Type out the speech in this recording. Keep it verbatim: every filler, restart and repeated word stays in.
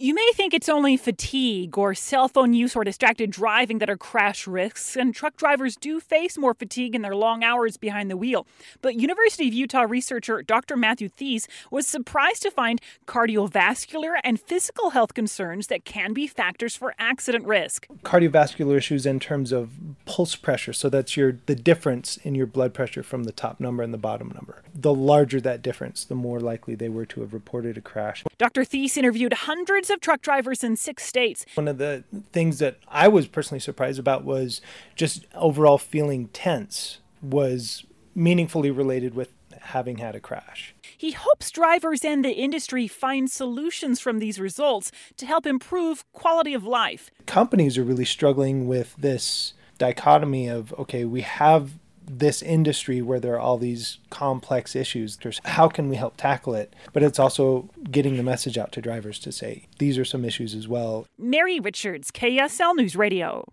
You may think it's only fatigue or cell phone use or distracted driving that are crash risks, and truck drivers do face more fatigue in their long hours behind the wheel. But University of Utah researcher Doctor Matthew Thies was surprised to find cardiovascular and physical health concerns that can be factors for accident risk. Cardiovascular issues in terms of pulse pressure, so that's your the difference in your blood pressure from the top number and the bottom number. The larger that difference, the more likely they were to have reported a crash. Doctor Thies interviewed hundreds of truck drivers in six states. One of the things that I was personally surprised about was just overall feeling tense was meaningfully related with having had a crash. He hopes drivers and the industry find solutions from these results to help improve quality of life. Companies are really struggling with this dichotomy of, okay, we have this industry where there are all these complex issues. How can we help tackle it? But it's also getting the message out to drivers to say, these are some issues as well. Mary Richards, K S L News Radio.